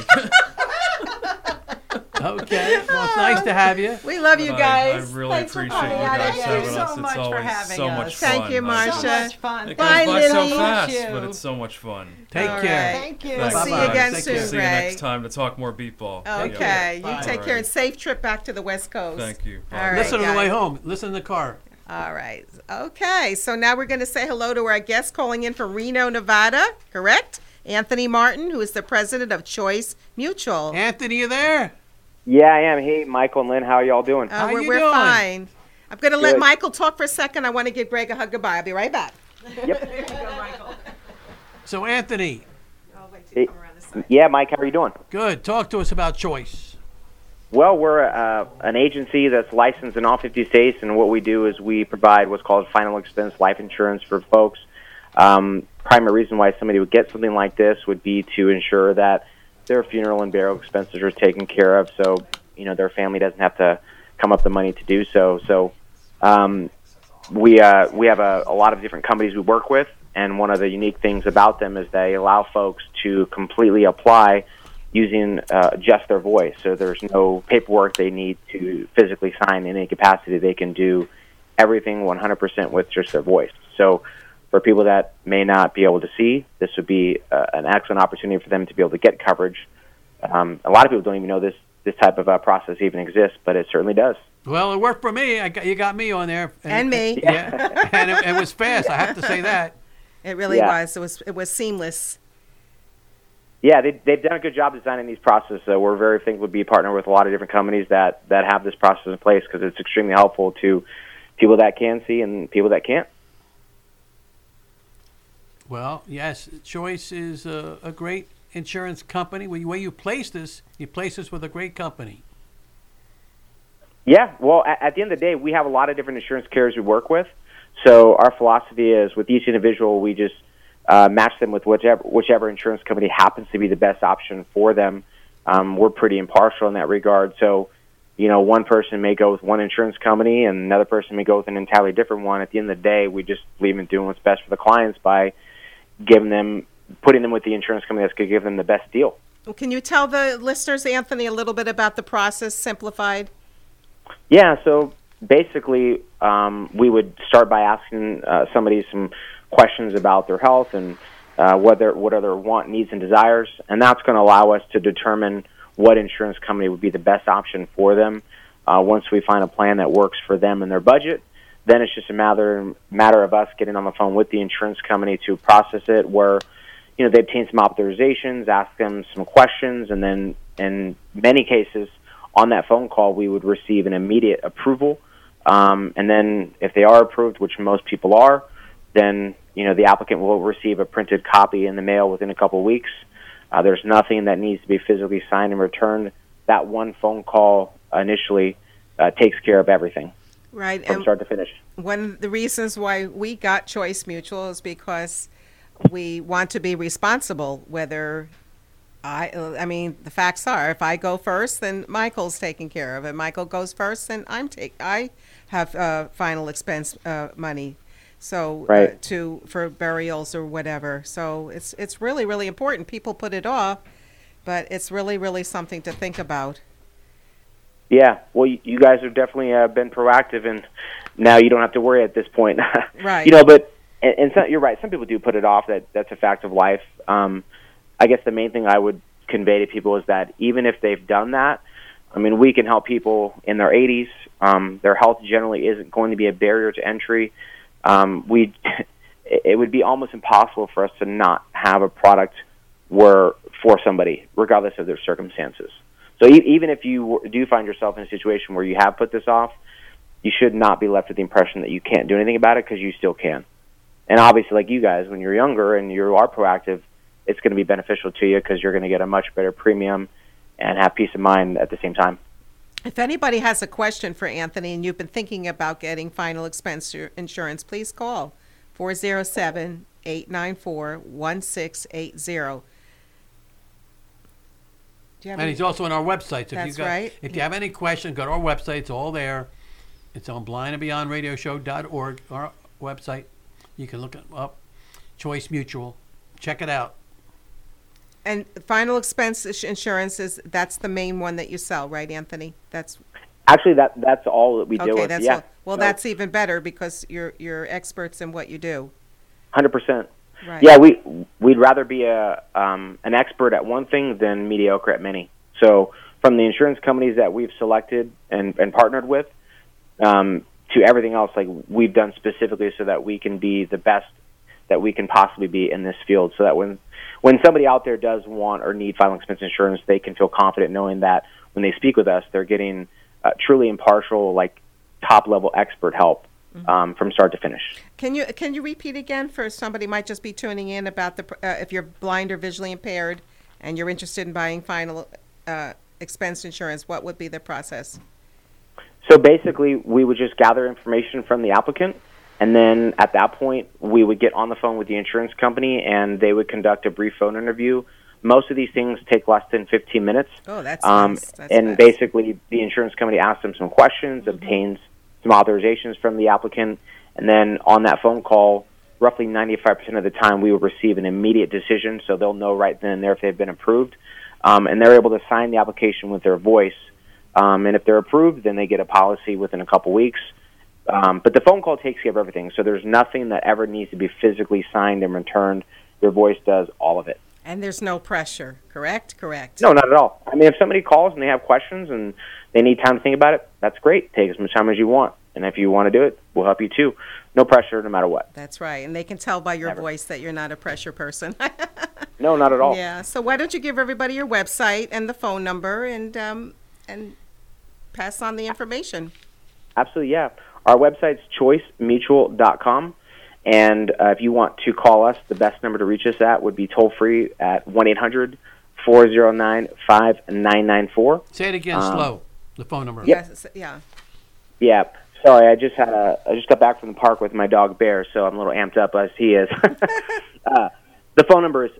Okay, well, it's nice to have you. We love you guys. I really appreciate you guys having us. It's always so much fun. Thank you, Marcia. So much fun. It goes by so fast, but it's so much fun. Take care. Thank you. We'll see you again soon, Greg. See you next time to talk more beat ball. Okay, you take care and safe trip back to the West Coast. Thank you. All right, listen on the way home. Listen in the car. All right. Okay, so now we're going to say hello to our guest calling in from Reno, Nevada, correct? Anthony Martin, who is the president of Choice Mutual. Anthony, you there? Yeah, I am. Hey, Michael and Lynn, how are y'all doing? We're doing? Fine. I'm going to let Michael talk for a second. I want to give Greg a hug goodbye. I'll be right back. Yep. There you go, Michael. So, Anthony. Hey, yeah, Mike, how are you doing? Good. Talk to us about Choice. Well, we're an agency that's licensed in all 50 states, and what we do is we provide what's called final expense life insurance for folks. Primary reason why somebody would get something like this would be to ensure that their funeral and burial expenses are taken care of, so their family doesn't have to come up the money to do so. So we have a lot of different companies we work with, and one of the unique things about them is they allow folks to completely apply using just their voice. So there's no paperwork they need to physically sign in any capacity. They can do everything 100% with just their voice. So for people that may not be able to see, this would be an excellent opportunity for them to be able to get coverage. A lot of people don't even know this type of process even exists, but it certainly does. Well, it worked for me. You got me on there. And me. Yeah. And it was fast. I have to say that. It really was. It was seamless. Yeah, they've done a good job designing these processes. We're very thankful to be a partner with a lot of different companies that have this process in place because it's extremely helpful to people that can see and people that can't. Well, yes, Choice is a great insurance company. Where you place this with a great company. Yeah, well, at the end of the day, we have a lot of different insurance carriers we work with. So our philosophy is with each individual, we just match them with whichever insurance company happens to be the best option for them. We're pretty impartial in that regard. So, one person may go with one insurance company and another person may go with an entirely different one. At the end of the day, we just believe in doing what's best for the clients by putting them with the insurance company that's going to give them the best deal. Can you tell the listeners, Anthony, a little bit about the process simplified? Yeah, so basically we would start by asking somebody some questions about their health and what are their want, needs, and desires, and that's going to allow us to determine what insurance company would be the best option for them. Once we find a plan that works for them and their budget, then it's just a matter of us getting on the phone with the insurance company to process it, where they obtain some authorizations, ask them some questions, and then in many cases on that phone call we would receive an immediate approval. And then if they are approved, which most people are, then the applicant will receive a printed copy in the mail within a couple of weeks. There's nothing that needs to be physically signed and returned. That one phone call initially takes care of everything. Right. From start to finish. One of the reasons why we got Choice Mutual is because we want to be responsible. Whether I mean, the facts are, if I go first, then Michael's taken care of. If Michael goes first, then I have final expense money. So right. For burials or whatever. So it's really, really important. People put it off, but it's really, really something to think about. Yeah, well, you guys have definitely been proactive, and now you don't have to worry at this point. Right. But you're right. Some people do put it off. That's a fact of life. I guess the main thing I would convey to people is that even if they've done that, I mean, we can help people in their 80s. Their health generally isn't going to be a barrier to entry. It would be almost impossible for us to not have a product for somebody, regardless of their circumstances. So even if you do find yourself in a situation where you have put this off, you should not be left with the impression that you can't do anything about it, because you still can. And obviously, like you guys, when you're younger and you are proactive, it's going to be beneficial to you because you're going to get a much better premium and have peace of mind at the same time. If anybody has a question for Anthony and you've been thinking about getting final expense insurance, please call 407-894-1680. And he's also on our website. So That's right. If you have any questions, go to our website. It's all there. It's on blindandbeyondradioshow.org, our website. You can look it up. Choice Mutual. Check it out. And final expense insurance that's the main one that you sell, right, Anthony? That's actually that's all that we deal with. That's yeah. That's even better because you're experts in what you do. 100%. Right. Yeah, we'd rather be an expert at one thing than mediocre at many. So from the insurance companies that we've selected and partnered with, to everything else, like we've done specifically so that we can be the best that we can possibly be in this field, so that when somebody out there does want or need final expense insurance, they can feel confident knowing that when they speak with us, they're getting truly impartial, like top-level expert help from start to finish. Can you repeat again for somebody who might just be tuning in about if you're blind or visually impaired and you're interested in buying final expense insurance, what would be the process? So basically, we would just gather information from the applicant, and then at that point, we would get on the phone with the insurance company, and they would conduct a brief phone interview. Most of these things take less than 15 minutes. Oh, that's nice. And basically, the insurance company asks them some questions, obtains some authorizations from the applicant, and then on that phone call, roughly 95% of the time, we will receive an immediate decision, so they'll know right then and there if they've been approved. And they're able to sign the application with their voice. And if they're approved, then they get a policy within a couple weeks. But the phone call takes care of everything, so there's nothing that ever needs to be physically signed and returned. Your voice does all of it. And there's no pressure, correct? Correct. No, not at all. I mean, if somebody calls and they have questions and they need time to think about it, that's great. Take as much time as you want. And if you want to do it, we'll help you too. No pressure, no matter what. That's right. And they can tell by your voice that you're not a pressure person. No, not at all. Yeah. So why don't you give everybody your website and the phone number and pass on the information? Absolutely, yeah. Our website's choicemutual.com. And if you want to call us, the best number to reach us at would be toll-free at 1-800-409-5994. Say it again slow, the phone number. Yep. Yeah. Yeah. Sorry, I just got back from the park with my dog Bear, so I'm a little amped up as he is. The phone number is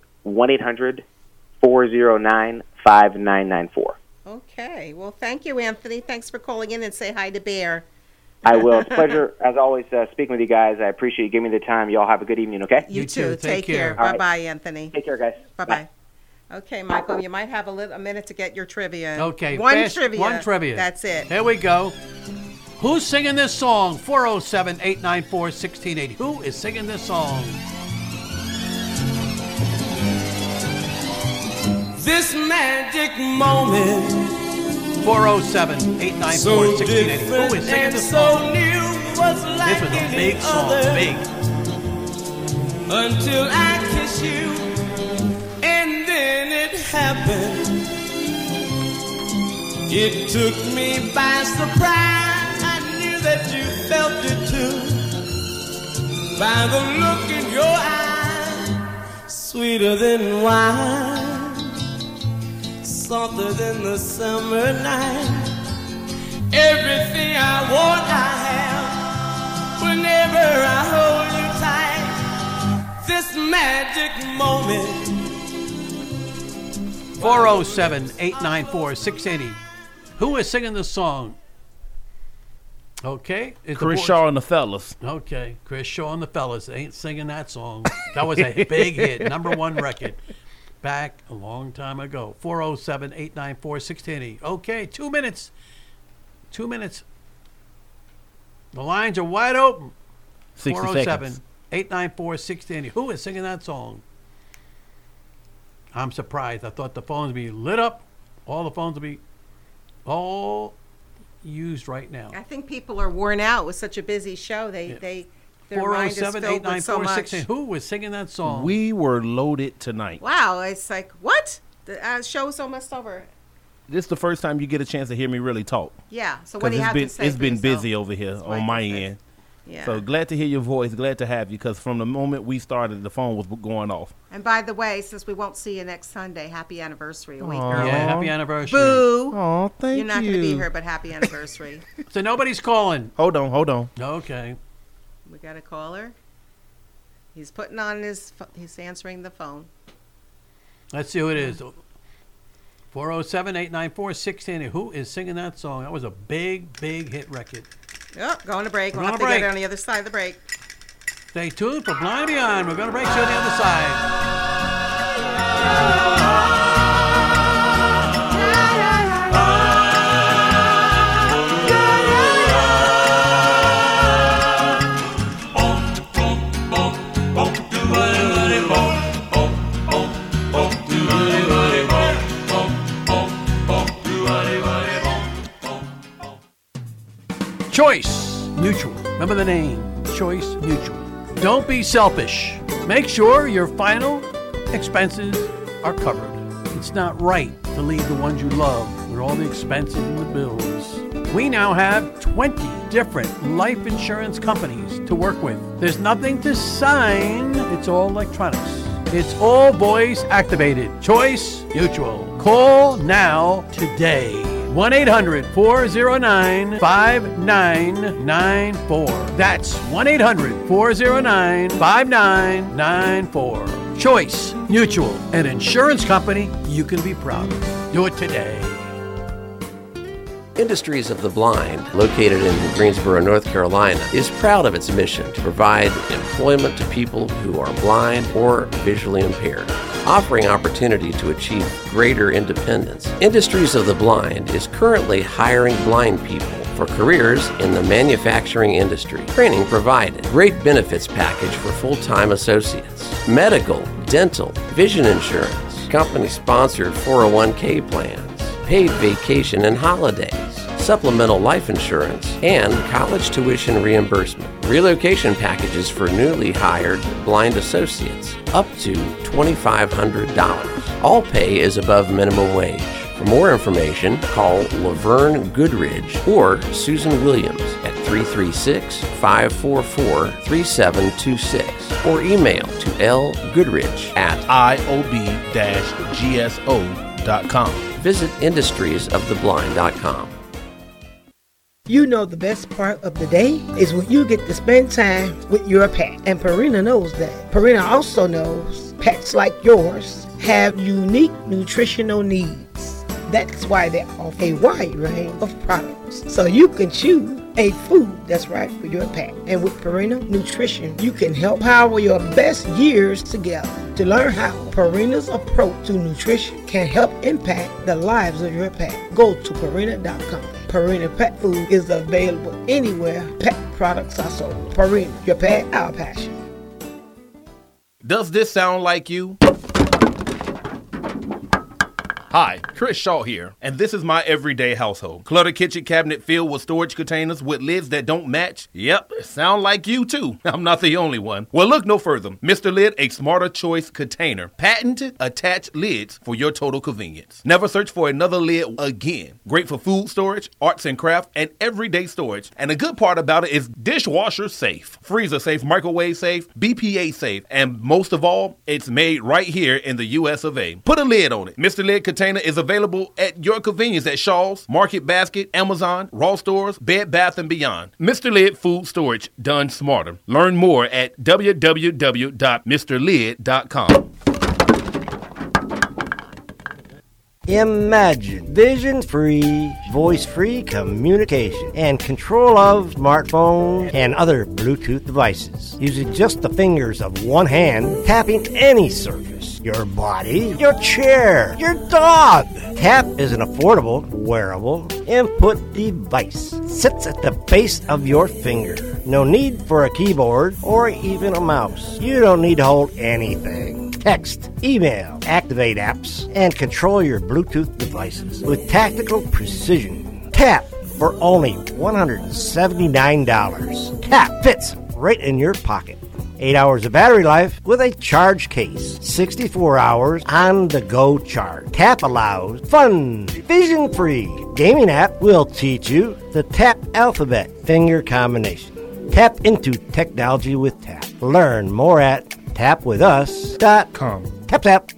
1-800-409-5994. Okay. Well, thank you, Anthony. Thanks for calling in, and say hi to Bear. I will. It's a pleasure, as always, speaking with you guys. I appreciate you giving me the time. You all have a good evening, okay? You too. Take care. All right. Bye-bye, Anthony. Take care, guys. Bye-bye. Okay, Michael, you might have a minute to get your trivia. Okay. One trivia. One trivia. That's it. Here we go. Who's singing this song? 407-894-1680. Who is singing this song? This magic moment. 407-894-1680. Who is singing this song? This was a big song, big. Until I kiss you, and then it happened. It took me by surprise. I knew that you felt it too. By the look in your eye, sweeter than wine, softer than the summer night. Everything I want, I have. Whenever I hold you tight, this magic moment. 407-894-680. Who is singing this song? Okay. Chris Shaw and the Fellas. Okay. Chris Shaw and the Fellas ain't singing that song. That was a big hit. #1 record. Back a long time ago. 407-894-680. Okay. 2 minutes. 2 minutes. The lines are wide open. 60 seconds. 407-894-680. Who is singing that song? I'm surprised. I thought the phones would be lit up. All the phones would be all used right now. I think people are worn out with such a busy show. Their mind is filled with so much. Who was singing that song? We were loaded tonight. Wow, it's like, what? The show's almost over. This is the first time you get a chance to hear me really talk. Yeah, so what do you have to say? It's been busy over here on my end. Yeah. So glad to hear your voice, glad to have you, because from the moment we started, the phone was going off. And by the way, since we won't see you next Sunday, happy anniversary a week early. Yeah, happy anniversary. Boo. Oh, thank you. You're not going to be here, but happy anniversary. So nobody's calling. Hold on. Okay. We got a caller. He's putting on he's answering the phone. Let's see who it is. 407-894-680. Who is singing that song? That was a big, big hit record. Yep, going to break. We'll have to get it on the other side of the break. Stay tuned for Blind Beyond. We're going to break you on the other side. Choice Mutual. Remember the name, Choice Mutual. Don't be selfish. Make sure your final expenses are covered. It's not right to leave the ones you love with all the expenses and the bills. We now have 20 different life insurance companies to work with. There's nothing to sign. It's all electronics. It's all voice activated. Choice Mutual. Call now today. 1-800-409-5994. That's 1-800-409-5994. Choice Mutual, an insurance company you can be proud of. Do it today. Industries of the Blind, located in Greensboro, North Carolina, is proud of its mission to provide employment to people who are blind or visually impaired, offering opportunity to achieve greater independence. Industries of the Blind is currently hiring blind people for careers in the manufacturing industry. Training provided. Great benefits package for full-time associates. Medical, dental, vision insurance, company-sponsored 401k plans, paid vacation and holidays, supplemental life insurance, and college tuition reimbursement. Relocation packages for newly hired blind associates, up to $2,500. All pay is above minimum wage. For more information, call Laverne Goodridge or Susan Williams at 336-544-3726 or email to lgoodridge at iob-gso.com. Visit industriesoftheblind.com. You know the best part of the day is when you get to spend time with your pet. And Purina knows that. Purina also knows pets like yours have unique nutritional needs. That's why they offer a wide range of products. So you can choose a food that's right for your pet. And with Purina Nutrition, you can help power your best years together. To learn how Purina's approach to nutrition can help impact the lives of your pet, go to Purina.com. Purina Pet Food is available anywhere pet products are sold. Purina, your pet, our passion. Does this sound like you? Hi, Chris Shaw here, and this is my everyday household. Cluttered kitchen cabinet filled with storage containers with lids that don't match? Yep, sound like you too. I'm not the only one. Well, look no further. Mr. Lid, a smarter choice container. Patented attached lids for your total convenience. Never search for another lid again. Great for food storage, arts and craft, and everyday storage. And the good part about it is dishwasher safe, freezer safe, microwave safe, BPA safe, and most of all, it's made right here in the US of A. Put a lid on it. Mr. Lid container is available at your convenience at Shaw's, Market Basket, Amazon, Raw Stores, Bed Bath & Beyond. Mr. Lid Food Storage, done smarter. Learn more at www.mrlid.com. Imagine vision-free, voice-free communication and control of smartphones and other Bluetooth devices. Using just the fingers of one hand, tapping any surface. Your body, your chair, your dog. Tap is an affordable, wearable input device. Sits at the base of your finger. No need for a keyboard or even a mouse. You don't need to hold anything. Text, email, activate apps, and control your Bluetooth devices with tactical precision. Tap for only $179. Tap fits right in your pocket. 8 hours of battery life with a charge case. 64 hours on-the-go charge. Tap allows fun, vision-free gaming app will teach you the Tap alphabet finger combination. Tap into technology with Tap. Learn more at tapwithus.com. Tap, tap.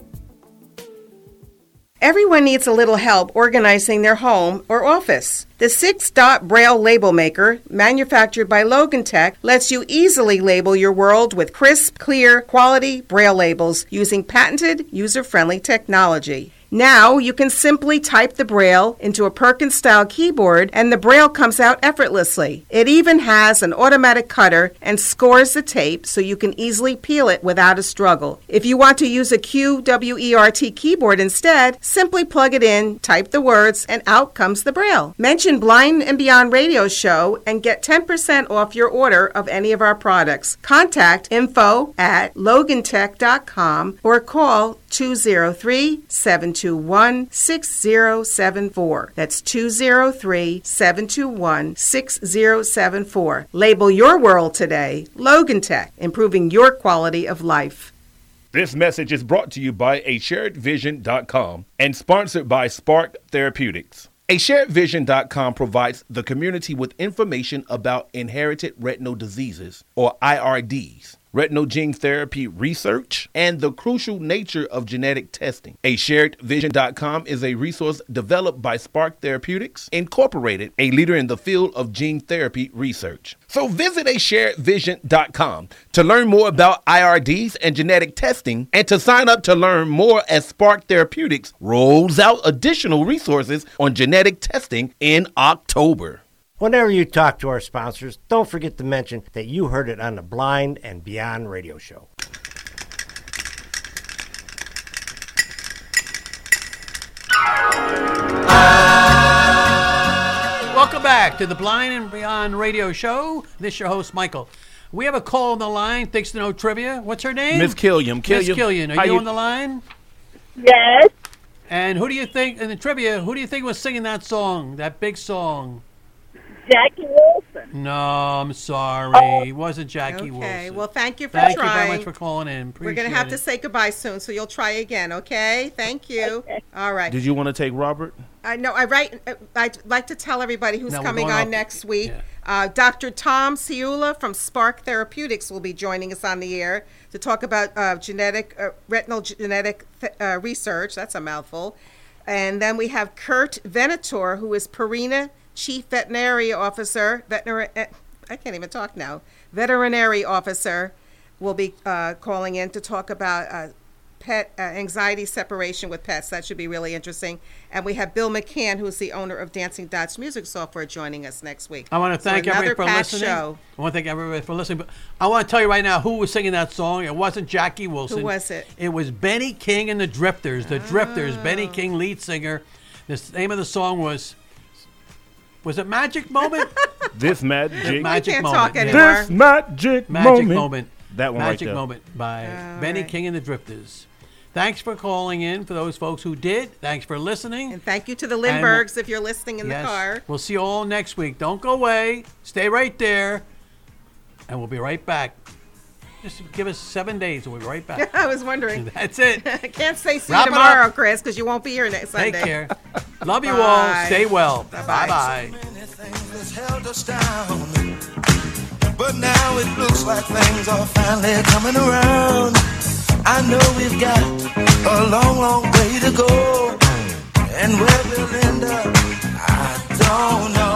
Everyone needs a little help organizing their home or office. The 6-Dot Braille Label Maker, manufactured by Logan Tech, lets you easily label your world with crisp, clear, quality Braille labels using patented, user-friendly technology. Now you can simply type the Braille into a Perkins-style keyboard and the Braille comes out effortlessly. It even has an automatic cutter and scores the tape so you can easily peel it without a struggle. If you want to use a QWERT keyboard instead, simply plug it in, type the words, and out comes the Braille. Mention Blind and Beyond Radio Show and get 10% off your order of any of our products. Contact info@logantech.com or call 203-721-6074. That's 203-721-6074. Label your world today. Logan Tech, improving your quality of life. This message is brought to you by asharedvision.com and sponsored by Spark Therapeutics. ASharedVision.com provides the community with information about inherited retinal diseases, or IRDs, retinal gene therapy research, and the crucial nature of genetic testing. ASharedVision.com is a resource developed by Spark Therapeutics, Incorporated, a leader in the field of gene therapy research. So visit ASharedVision.com to learn more about IRDs and genetic testing and to sign up to learn more as Spark Therapeutics rolls out additional resources on genetic testing in October. Whenever you talk to our sponsors, don't forget to mention that you heard it on the Blind and Beyond Radio Show. Welcome back to the Blind and Beyond Radio Show. This is your host, Michael. We have a call on the line, thanks to No Trivia. What's her name? Miss Killiam. Miss Killian, are you on the line? Yes. And who do you think, in the trivia, who do you think was singing that song, that big song? Jackie Wilson. No, I'm sorry. It wasn't Jackie Wilson. Okay, well, thank you for Thank trying. you very much for calling in. We're going to have to say goodbye soon, so you'll try again, okay? Thank you. Okay. All right. Did you want to take Robert? I'd like to tell everybody who's No, we're coming going on off- next week. Dr. Tom Ciula from Spark Therapeutics will be joining us on the air to talk about retinal genetic research. That's a mouthful. And then we have Kurt Venator, who is Purina Chief Veterinary Officer, veterinary officer, will be calling in to talk about pet anxiety separation with pets. That should be really interesting. And we have Bill McCann, who's the owner of Dancing Dots Music Software, joining us next week. I want to thank everybody for listening. Show. I want to thank everybody for listening. But I want to tell you right now who was singing that song. It wasn't Jackie Wilson. Who was it? It was Benny King and the Drifters. The Drifters, Benny King, lead singer. The name of the song was it Magic Moment? This Magic I can't Moment. talk anymore. This Magic Moment. That one Magic right there. Moment by Benny King and the Drifters. Thanks for calling in for those folks who did. Thanks for listening. And thank you to the Lindberghs if you're listening in the car. We'll see you all next week. Don't go away. Stay right there. And we'll be right back. Just give us 7 days and we'll be right back. I was wondering. That's it. I can't say see Wrap you it tomorrow, up. Chris, because you won't be here next Sunday. Take care. Love you all. Stay well. Bye-bye. That's held us down. But now it looks like things are finally coming around. I know we've got a long, long way to go. And where we'll end up, I don't know.